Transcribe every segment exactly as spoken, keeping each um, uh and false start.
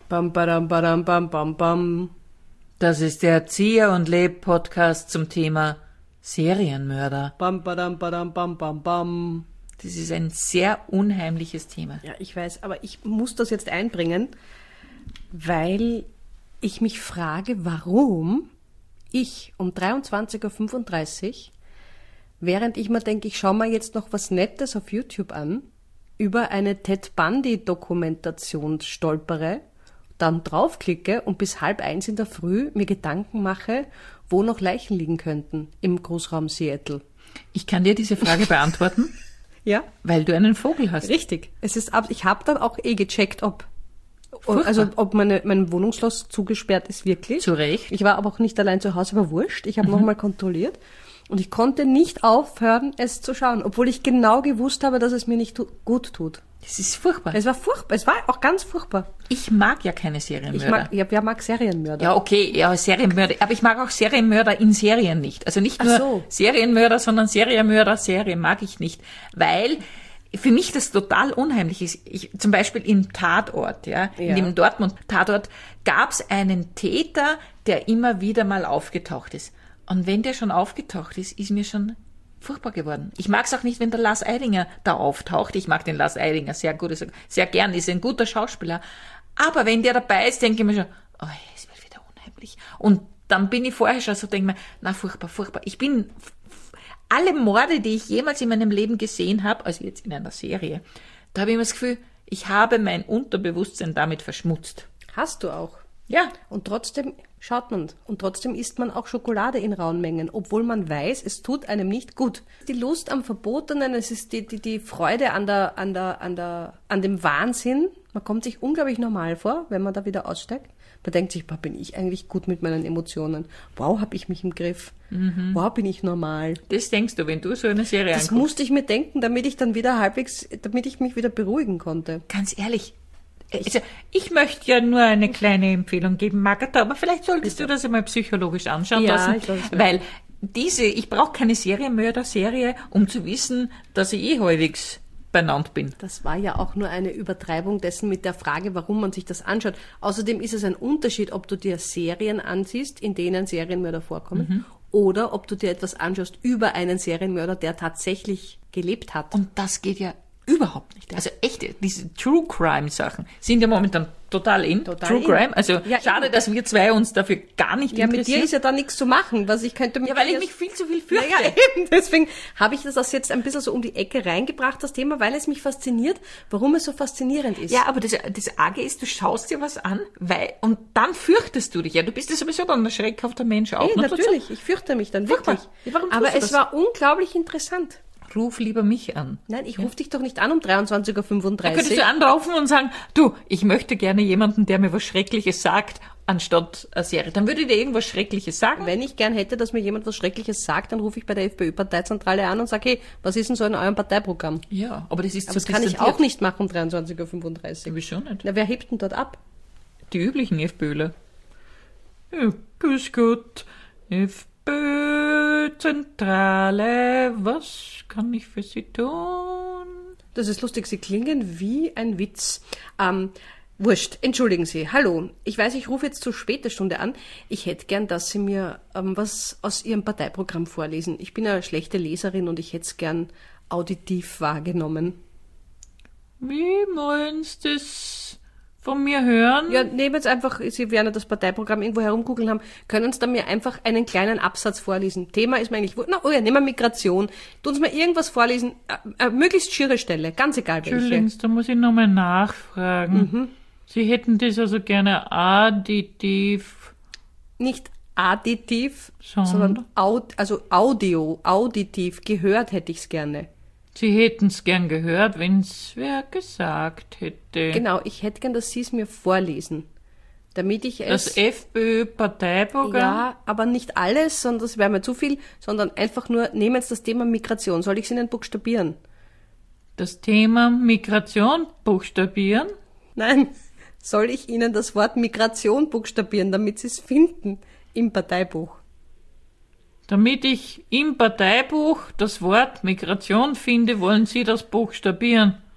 Bam, badam, badam, bam, bam, bam. Das ist der Erzieher- und Leb-Podcast zum Thema Serienmörder. Bam, badam, badam, bam, bam, bam. Das ist ein sehr unheimliches Thema. Ja, ich weiß, aber ich muss das jetzt einbringen, weil ich mich frage, warum ich um dreiundzwanzig Uhr fünfunddreißig, während ich mir denke, ich schaue mir jetzt noch was Nettes auf YouTube an, über eine Ted Bundy-Dokumentation stolpere, dann draufklicke und bis halb eins in der Früh mir Gedanken mache, wo noch Leichen liegen könnten im Großraum Seattle. Ich kann dir diese Frage beantworten, Ja, weil du einen Vogel hast. richtig. Es ist ab, ich habe dann auch eh gecheckt, ob Furchtbar. also ob meine, mein Wohnungsschloss zugesperrt ist wirklich. Zu Recht. Ich war aber auch nicht allein zu Hause, aber wurscht. Ich habe mhm. nochmal kontrolliert und ich konnte nicht aufhören, es zu schauen, obwohl ich genau gewusst habe, dass es mir nicht tu- gut tut. Das ist furchtbar. Es war furchtbar. Es war auch ganz furchtbar. Ich mag ja keine Serienmörder. Ich mag, ja, wer mag Serienmörder? Ja, okay, ja, Serienmörder. Aber ich mag auch Serienmörder in Serien nicht. Also nicht Ach nur so. Serienmörder, sondern Serienmörder, Serien mag ich nicht. Weil für mich das total unheimlich ist. Ich, zum Beispiel im Tatort, ja, Ja. in dem Dortmund-Tatort gab es einen Täter, der immer wieder mal aufgetaucht ist. Und wenn der schon aufgetaucht ist, ist mir schon furchtbar geworden. Ich mag es auch nicht, wenn der Lars Eidinger da auftaucht. Ich mag den Lars Eidinger sehr gut, also sehr gern, ist ein guter Schauspieler. Aber wenn der dabei ist, denke ich mir schon, oh, es wird wieder unheimlich. Und dann bin ich vorher schon so, denke ich mir, na, furchtbar, furchtbar. Ich bin, alle Morde, die ich jemals in meinem Leben gesehen habe, also jetzt in einer Serie, da habe ich immer das Gefühl, ich habe mein Unterbewusstsein damit verschmutzt. Hast du auch. Ja. Und trotzdem schaut man. Und trotzdem isst man auch Schokolade in rauen Mengen, obwohl man weiß, es tut einem nicht gut. Die Lust am Verbotenen, es ist die, die, die Freude an der, an der, an der, an dem Wahnsinn. Man kommt sich unglaublich normal vor, wenn man da wieder aussteigt. Man denkt sich, boah, bin ich eigentlich gut mit meinen Emotionen? Wow, hab ich mich im Griff? Mhm. Wow, bin ich normal? Das denkst du, wenn du so eine Serie Das anguckst. musste ich mir denken, damit ich dann wieder halbwegs, damit ich mich wieder beruhigen konnte. Ganz ehrlich, also ich möchte ja nur eine kleine Empfehlung geben, Margareta, aber vielleicht solltest du das einmal psychologisch anschauen Ja, lassen, ich lasse es mir weil diese, ich brauche keine Serienmörder-Serie, um zu wissen, dass ich eh halbwegs benannt bin. Das war ja auch nur eine Übertreibung dessen mit der Frage, warum man sich das anschaut. Außerdem ist es ein Unterschied, ob du dir Serien ansiehst, in denen Serienmörder vorkommen, mhm. oder ob du dir etwas anschaust über einen Serienmörder, der tatsächlich gelebt hat. Und das geht ja überhaupt nicht. Also echte, diese True Crime Sachen sind ja momentan total in. Total True in. Crime. Also Ja, schade, eben. dass wir zwei uns dafür gar nicht Ja, mit dir interessieren. ist ja da nichts zu machen, was ich könnte mit Ja, weil ich dir- mich viel zu viel fürchte. Ja, eben. Deswegen habe ich das jetzt ein bisschen so um die Ecke reingebracht, das Thema, weil es mich fasziniert, warum es so faszinierend ist. Ja, aber das, das Arge ist, du schaust dir was an, weil, und dann fürchtest du dich ja. Du bist ja sowieso dann ein schreckhafter Mensch auch. Hey, noch natürlich, ich fürchte mich dann Furchtbar. wirklich. Ja, warum tust Aber du es das? war unglaublich interessant. dazu. Ruf lieber mich an. Nein, ich rufe dich doch nicht an um dreiundzwanzig Uhr Da könntest fünfunddreißig. du anrufen und sagen, du, ich möchte gerne jemanden, der mir was Schreckliches sagt, anstatt eine Serie. Dann würde ich dir irgendwas Schreckliches sagen. Wenn ich gern hätte, dass mir jemand was Schreckliches sagt, dann rufe ich bei der FPÖ-Parteizentrale an und sage, hey, was ist denn so in eurem Parteiprogramm? Ja, aber das ist Aber zu das kann ich distanziert. auch nicht machen um dreiundzwanzig Uhr fünfunddreißig. Wieso nicht? Na, wer hebt denn dort ab? Die üblichen FPÖler. Ja, grüß Gott. FPÖ-Zentrale, was kann ich für Sie tun? Das ist lustig, Sie klingen wie ein Witz. Ähm, wurscht, entschuldigen Sie. Hallo, ich weiß, ich rufe jetzt zu später Stunde an. Ich hätte gern, dass Sie mir ähm, was aus Ihrem Parteiprogramm vorlesen. Ich bin eine schlechte Leserin und ich hätte es gern auditiv wahrgenommen. Wie wollen Sie das von mir hören? Ja, nehmen jetzt einfach, Sie werden ja das Parteiprogramm irgendwo herumgoogeln haben, können Sie da mir einfach einen kleinen Absatz vorlesen. Thema ist mir eigentlich, na, oh ja, nehmen wir Migration. Tun Sie mir irgendwas vorlesen, äh, äh, möglichst schiere Stelle, ganz egal welche. Entschuldigen Sie, da muss ich nochmal nachfragen. Mhm. Sie hätten das also gerne additiv. Nicht additiv, Sondern? sondern aud, also Audio, auditiv, gehört hätte ich es gerne. Sie hätten es gern gehört, wenn's wer gesagt hätte. Genau, ich hätte gern, dass Sie es mir vorlesen, damit ich es... Das FPÖ-Parteiprogramm? Ja, aber nicht alles, sondern das wäre mir zu viel, sondern einfach nur, nehmen Sie das Thema Migration. Soll ich es Ihnen buchstabieren? Das Thema Migration buchstabieren? Nein, soll ich Ihnen das Wort Migration buchstabieren, damit Sie es finden im Parteibuch? Damit ich im Parteibuch das Wort Migration finde, wollen Sie das buchstabieren.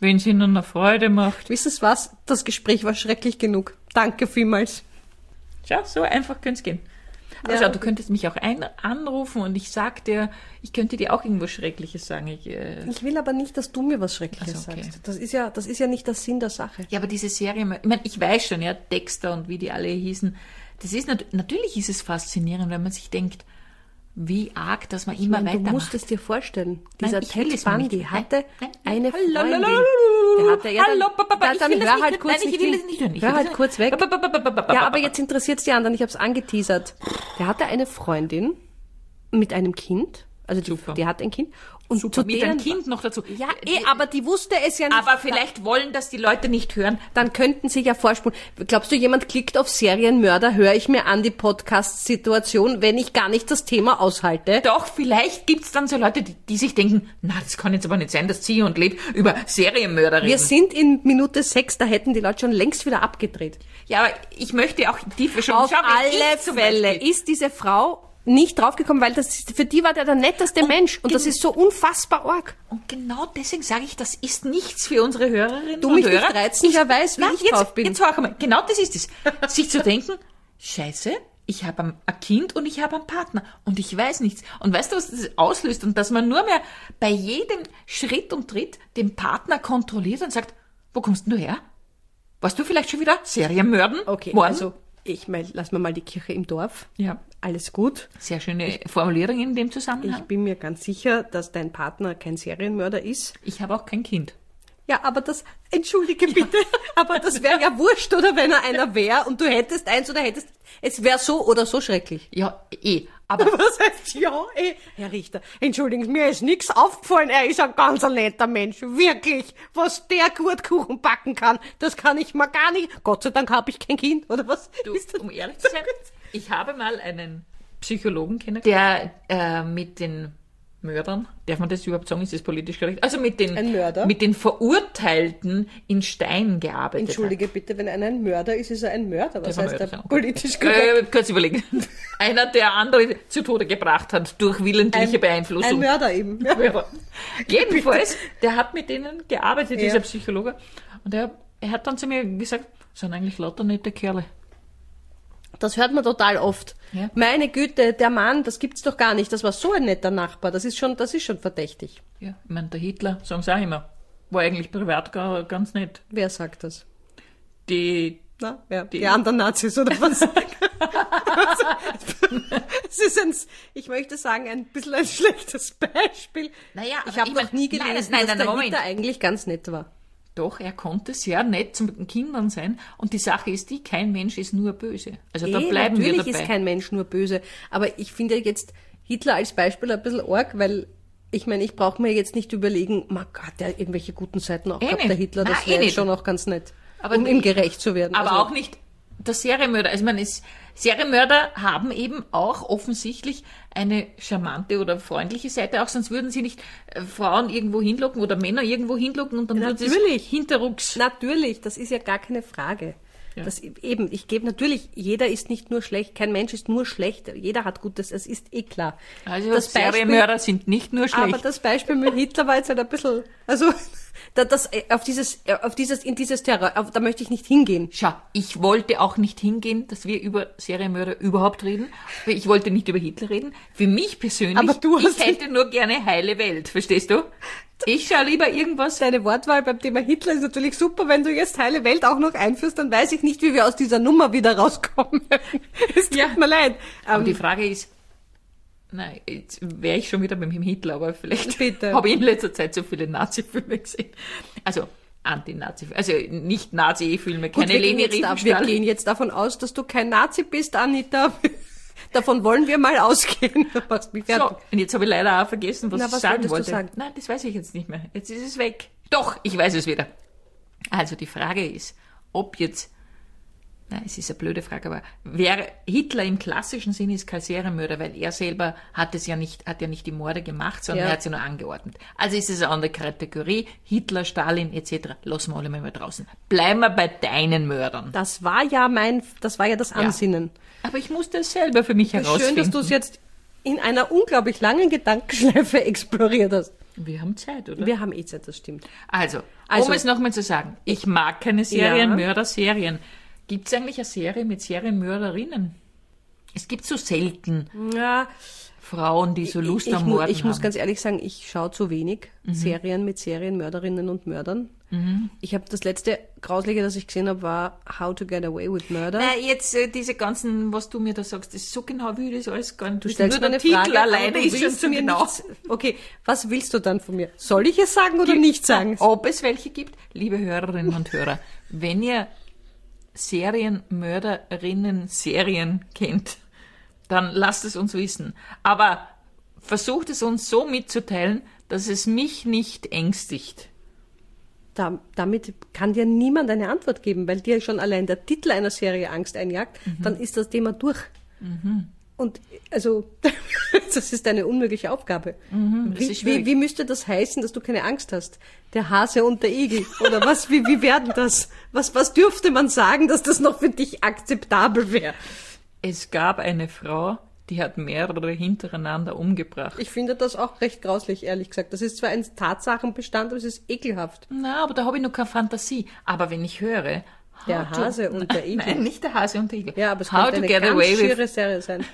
wenn es Ihnen eine Freude macht. Wissen Sie was? Das Gespräch war schrecklich genug. Danke vielmals. Schau, so einfach könnte es gehen. Aber Ja, schau, okay. du könntest mich auch ein anrufen und ich sag dir, ich könnte dir auch irgendwas Schreckliches sagen. Ich, äh, Ich will aber nicht, dass du mir was Schreckliches Ach so, okay. sagst. Das ist ja, das ist ja nicht der Sinn der Sache. ja, aber diese Serie, ich meine, ich weiß schon, ja, Dexter und wie die alle hießen, das ist nat- natürlich ist es faszinierend, wenn man sich denkt, wie arg, dass man immer Ich meine, du weitermacht. musst es dir vorstellen. Dieser ich will Ted es mir nicht. Bundy Nein, hatte nein, eine hallo, Freundin. hallo, Der hatte, ja, dann, hallo, Papa, ja, ich dann will das hör nicht halt hören. kurz Nein, ich nicht will hin. das nicht hören. Ich Hör will halt das- kurz weg. Ba, ba, ba, ba, ba, ba, Ja, ba, aber ba. jetzt interessiert es die anderen. Ich habe es angeteasert. Der hatte eine Freundin mit einem Kind. Also die, Super. die hat ein Kind. Und Super, zu mit deren, einem Kind noch dazu. Ja, eh, aber die wusste es ja nicht. Aber vielleicht wollen das die Leute nicht hören. Dann könnten sie ja vorspulen. Glaubst du, jemand klickt auf Serienmörder, höre ich mir an die Podcast-Situation, wenn ich gar nicht das Thema aushalte? Doch, vielleicht gibt's dann so Leute, die, die sich denken, na, das kann jetzt aber nicht sein, dass Ziehe und Leb über Serienmörder reden. Wir sind in Minute sechs, da hätten die Leute schon längst wieder abgedreht. Ja, aber ich möchte auch die schon Auf schau, wenn ich alle zum Fälle Beispiel- ist diese Frau nicht draufgekommen, weil das ist, für die war der der netteste Mensch. Und das gen- ist so unfassbar arg. Und genau deswegen sage ich, das ist nichts für unsere Hörerinnen Du und mich Hörer. nicht reizen, wer weiß, wie Nein, ich jetzt, drauf bin. Jetzt hör mal, genau das ist es. Sich zu denken, scheiße, ich habe ein ein Kind und ich habe einen Partner und ich weiß nichts. Und weißt du, was das auslöst? Und dass man nur mehr bei jedem Schritt und Tritt den Partner kontrolliert und sagt, wo kommst denn du her? Warst du vielleicht schon wieder Serienmörden? Okay, worden? also ich mein, lass mal mal die Kirche im Dorf. Ja, Alles gut. sehr schöne Formulierung in dem Ich Zusammenhang. bin mir ganz sicher, dass dein Partner kein Serienmörder ist. Ich habe auch kein Kind. Ja, aber das, entschuldige bitte, aber das wäre ja wurscht, oder wenn er einer wäre und du hättest eins oder hättest, es wäre so oder so schrecklich. Ja, eh. Aber Was heißt ja, eh? Herr Richter, entschuldigen Sie, mir ist nichts aufgefallen, er ist ein ganz ein netter Mensch, wirklich. Was der gut Kuchen backen kann, das kann ich mir gar nicht. Gott sei Dank habe ich kein Kind, oder was? du, Ist das- um ehrlich zu sein, ich habe mal einen Psychologen kennengelernt, der äh, mit den Mördern, darf man das überhaupt sagen, ist das politisch korrekt? Also mit den, Ein Mörder? mit den Verurteilten in Stein gearbeitet Entschuldige bitte, wenn einer ein Mörder ist, ist er ein Mörder. Was Der heißt Mörder, der okay. politisch hat. korrekt? Äh, kurz überlegen. Einer, der andere zu Tode gebracht hat durch willentliche Beeinflussung. Ein Mörder eben. Ja. Ja. Jedenfalls, der hat mit denen gearbeitet, Ja. dieser Psychologe. Und er, er hat dann zu mir gesagt, das sind eigentlich lauter nette Kerle. Das hört man total oft. Ja. Meine Güte, der Mann, das gibt's doch gar nicht. Das war so ein netter Nachbar. Das ist schon, das ist schon verdächtig. Ja, ich meine, der Hitler, sagen sie auch immer, war eigentlich privat gar, ganz nett. Wer sagt das? Die, Na, wer? Die, Die- anderen Nazis oder was? Es ist ein, ich möchte sagen, ein bisschen ein schlechtes Beispiel. Naja, ich aber habe ich noch mein- nie nein, gelesen, nein, dass nein, der Moment. Hitler eigentlich ganz nett war. doch, er konnte sehr nett zu den Kindern sein. Und die Sache ist die, kein Mensch ist nur böse. Also da Eh, bleiben wir natürlich dabei. ist kein Mensch nur böse. Aber ich finde jetzt Hitler als Beispiel ein bisschen arg, weil ich meine, ich brauche mir jetzt nicht überlegen, man hat der irgendwelche guten Seiten auch Eh gehabt, nicht. der Hitler, das Nein, eh wäre nicht. schon auch ganz nett, Aber um ihm ich- gerecht zu werden. Aber Also, auch nicht der Serienmörder. Also ich meine, es, Serienmörder haben eben auch offensichtlich eine charmante oder freundliche Seite, auch sonst würden sie nicht äh, Frauen irgendwo hinlocken oder Männer irgendwo hinlocken und dann wird es Natürlich. hinterrucks. Natürlich, das ist ja gar keine Frage. Ja. Das eben, ich gebe natürlich, jeder ist nicht nur schlecht, kein Mensch ist nur schlecht, jeder hat Gutes, es ist eh klar. Also das Beispiel, Serienmörder sind nicht nur schlecht. aber das Beispiel mit Hitler war jetzt halt ein bisschen, also da, das, auf dieses, auf dieses, in dieses Terror, auf, da möchte ich nicht hingehen. Schau, ich wollte auch nicht hingehen, dass wir über Serienmörder überhaupt reden. Ich wollte nicht über Hitler reden. Für mich persönlich, Aber du hast- ich hätte nur gerne heile Welt, verstehst du? Ich schaue lieber irgendwas. Deine Wortwahl beim Thema Hitler ist natürlich super. Wenn du jetzt heile Welt auch noch einführst, dann weiß ich nicht, wie wir aus dieser Nummer wieder rauskommen. Es tut Ja. mir leid. Aber Ähm, die Frage ist, nein, jetzt wäre ich schon wieder beim Hitler, aber vielleicht Bitte. habe ich in letzter Zeit so viele Nazi-Filme gesehen. Also Anti-Nazi-Filme, also nicht Nazi-Filme, gut, keine wir, gehen Leni jetzt, ab- wir Riefenstahl. gehen jetzt davon aus, dass du kein Nazi bist, Anita. Davon wollen wir mal ausgehen. Du machst mich fertig. So, und jetzt habe ich leider auch vergessen, was Na, ich was sagen wolltest du wollte. sagen? Nein, das weiß ich jetzt nicht mehr. Jetzt ist es weg. Doch, ich weiß es wieder. Also die Frage ist, ob jetzt, na, es ist eine blöde Frage, aber wer Hitler im klassischen Sinn ist kein Serienmörder, weil er selber hat es ja nicht, hat ja nicht die Morde gemacht, sondern Ja. er hat sie nur angeordnet. Also ist es eine andere Kategorie. Hitler, Stalin et cetera. Lassen wir alle mal draußen. Bleiben wir bei deinen Mördern. Das war ja mein, das war ja das Ansinnen. Aber ich musste es selber für mich herausfinden. Schön, dass du es jetzt in einer unglaublich langen Gedankenschleife exploriert hast. Wir haben Zeit, oder? Wir haben eh Zeit, das stimmt. Also, Also- um es nochmal zu sagen, ich mag keine Serienmörder-Serien. Gibt es eigentlich eine Serie mit Serienmörderinnen? Es gibt so selten Ja, Frauen, die so Lust ich, am mu- Morden ich muss haben. ganz ehrlich sagen, ich schaue zu wenig Mhm. Serien mit Serienmörderinnen und Mördern. Ich habe das letzte Grauslige, das ich gesehen habe, war How to Get Away with Murder. Na, jetzt äh, diese ganzen, was du mir da sagst, das ist so genau wie das alles gar nicht. Du stellst mir nur eine der Frage, Titel aber alleine du ist schon willst so mir genau. nichts- Okay, was willst du dann von mir? Soll ich es sagen oder nicht sagen? Ob es welche gibt, liebe Hörerinnen und Hörer, wenn ihr Serienmörderinnen Serien kennt, dann lasst es uns wissen. Aber versucht es uns so mitzuteilen, dass es mich nicht ängstigt. Da, damit kann dir niemand eine Antwort geben, weil dir schon allein der Titel einer Serie Angst einjagt, Mhm. dann ist das Thema durch. Und also, das ist eine unmögliche Aufgabe. Mhm, das wie, ist schwierig. wie, wie müsste das heißen, dass du keine Angst hast? Der Hase und der Igel? Oder was? Wie, wie werden das? Was, was dürfte man sagen, dass das noch für dich akzeptabel wäre? Es gab eine Frau, die hat mehrere hintereinander umgebracht. Ich finde das auch recht grauslich, ehrlich gesagt. Das ist zwar ein Tatsachenbestand, aber es ist ekelhaft. Na, aber da habe ich noch keine Fantasie. Aber wenn ich höre... Der How to- Hase und der Igel. Nein, nicht der Hase und der Igel. Ja, aber es How könnte to eine get ganz away with... schiere Serie sein.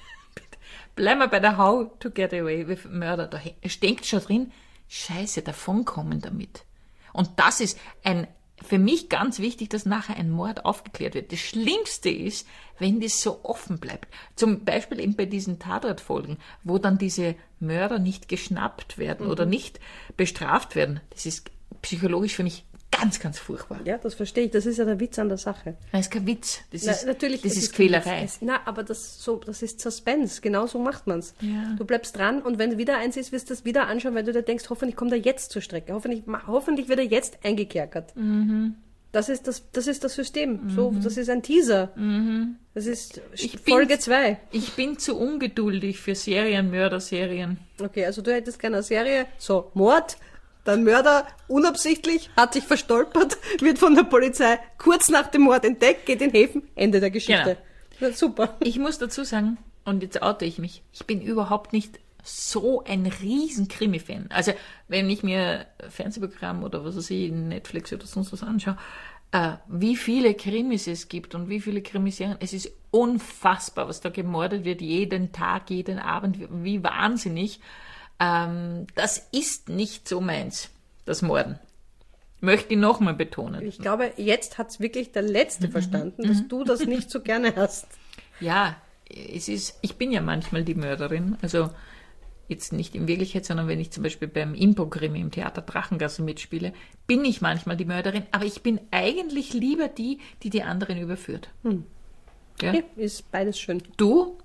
Bleiben wir bei der How to get away with Murder. Da steckt schon drin, scheiße, davonkommen damit. Und das ist ein, für mich ganz wichtig, dass nachher ein Mord aufgeklärt wird. Das Schlimmste ist, wenn das so offen bleibt. Zum Beispiel eben bei diesen Tatortfolgen, wo dann diese Mörder nicht geschnappt werden oder nicht bestraft werden. Das ist psychologisch für mich ganz, ganz furchtbar. Ja, das verstehe ich. Das ist ja der Witz an der Sache. Das ist kein Witz. Das Na, ist, natürlich, das es ist kein Quälerei. Witz. Es, na, aber das, so, das ist Suspense. Genau so macht man's. Ja. Du bleibst dran und wenn wieder eins ist, wirst du das wieder anschauen, weil du dir denkst, hoffentlich kommt er jetzt zur Strecke. Hoffentlich, ma- hoffentlich wird er jetzt eingekerkert. Mhm. Das ist das, das ist das System. So, das ist ein Teaser. Das ist Ich Folge bin- zwei. Ich bin zu ungeduldig für Serienmörder-Serien. Okay, also du hättest gerne eine Serie. So, Mord. Dann Mörder unabsichtlich, hat sich verstolpert, wird von der Polizei kurz nach dem Mord entdeckt, geht in Häfen, Ende der Geschichte. Ja, super. Ich muss dazu sagen, und jetzt oute ich mich, ich bin überhaupt nicht so ein riesen Krimi-Fan. Also, wenn ich mir Fernsehprogramm oder was weiß ich, Netflix oder sonst was anschaue, äh, wie viele Krimis es gibt und wie viele Krimiserien, es ist unfassbar, was da gemordet wird, jeden Tag, jeden Abend, wie, wie wahnsinnig. Ähm, das ist nicht so meins, das Morden. Möchte ich nochmal betonen. Ich glaube, jetzt hat's wirklich der Letzte verstanden, dass du das nicht so gerne hast. Ja, es ist, ich bin ja manchmal die Mörderin, also jetzt nicht in Wirklichkeit, sondern wenn ich zum Beispiel beim Impro-Krimi im Theater Drachengasse mitspiele, bin ich manchmal die Mörderin, aber ich bin eigentlich lieber die, die die anderen überführt. Ja? Okay, ist beides schön. Du?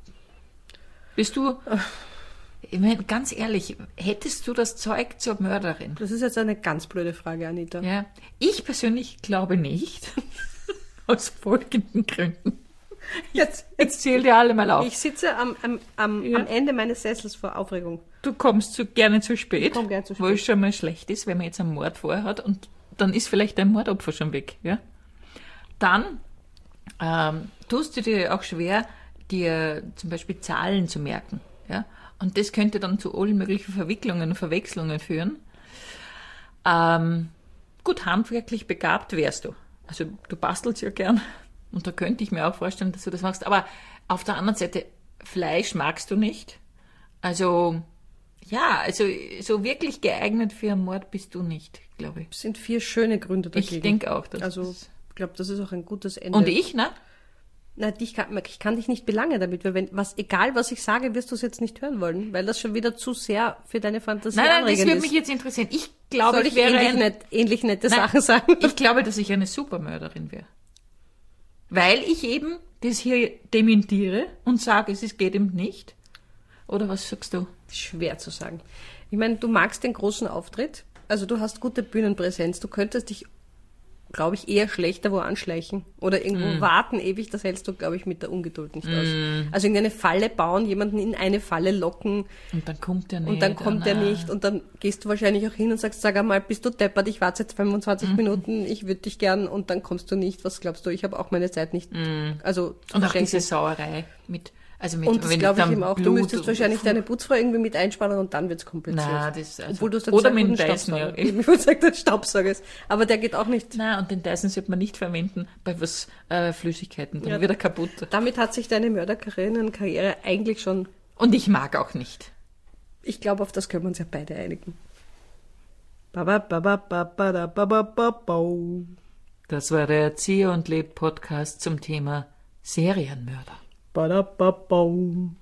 Bist du, ich meine, ganz ehrlich, hättest du das Zeug zur Mörderin? Das ist jetzt eine ganz blöde Frage, Anita. Ja, ich persönlich glaube nicht, aus folgenden Gründen. Jetzt, Jetzt zähl dir alle mal auf. ich sitze am, am, am, Ja. am Ende meines Sessels vor Aufregung. Du kommst zu, gerne zu spät, Ich komm gern zu wo spät. es schon mal schlecht ist, wenn man jetzt einen Mord vorher hat und dann ist vielleicht dein Mordopfer schon weg. Ja? Dann ähm, tust du dir auch schwer, dir zum Beispiel Zahlen zu merken. Ja? Und das könnte dann zu allen möglichen Verwicklungen und Verwechslungen führen. Ähm, gut, handwerklich begabt wärst du. Also du bastelst ja gern. Und da könnte ich mir auch vorstellen, dass du das machst. Aber auf der anderen Seite, Fleisch magst du nicht. Also, ja, also so wirklich geeignet für einen Mord bist du nicht, glaube ich. Es sind vier schöne Gründe dagegen. Ich denke auch. Dass Also, das- ich glaube, das ist auch ein gutes Ende. Und ich, ne? Nein, dich kann, ich kann dich nicht belangen damit, weil wenn, was, egal was ich sage, wirst du es jetzt nicht hören wollen, weil das schon wieder zu sehr für deine Fantasie Nein, nein, das anregend würde ist. mich jetzt interessieren. Ich glaube, Soll ich ich wäre ähnlich, ein, net, ähnlich nette Nein, Sachen sagen? Ich glaube, dass ich eine Supermörderin wäre. Weil ich eben das hier dementiere und sage, es ist- geht eben nicht. Oder was sagst du? Schwer zu sagen. Ich meine, du magst den großen Auftritt, also du hast gute Bühnenpräsenz, du könntest dich, glaube ich, eher schlechter wo anschleichen oder irgendwo Mm. warten ewig, das hältst du, glaube ich, mit der Ungeduld nicht aus. Also irgendeine Falle bauen, jemanden in eine Falle locken Und dann kommt der nicht. und dann kommt der ah, nicht und dann gehst du wahrscheinlich auch hin und sagst, sag einmal, bist du deppert, ich warte jetzt fünfundzwanzig Mhm. Minuten, ich würde dich gern und dann kommst du nicht. Was glaubst du, ich habe auch meine Zeit nicht, also zu Und auch verschenken. diese Sauerei mit, Also mit, Und das wenn glaube ich dann ihm auch. Du Blut müsstest wahrscheinlich deine Putzfrau irgendwie mit einspannen und dann wird's kompliziert. Na, das, also, Obwohl du hast einen oder sehr mit dem guten Dyson, ja. Staubsauger. Ich würde sagen, der Staubsauger ist. Aber der geht auch nicht. Na, und den Dyson sollte man nicht verwenden bei was äh, Flüssigkeiten, dann Ja. wird er kaputt. Damit hat sich deine Mörderkarriere eigentlich schon... Und ich mag auch nicht. Ich glaube, auf das können wir uns ja beide einigen. Baba, baba, baba, da, baba, baba. Das war der Erzieher und Lebt Podcast zum Thema Serienmörder. Ba, da, ba, ba.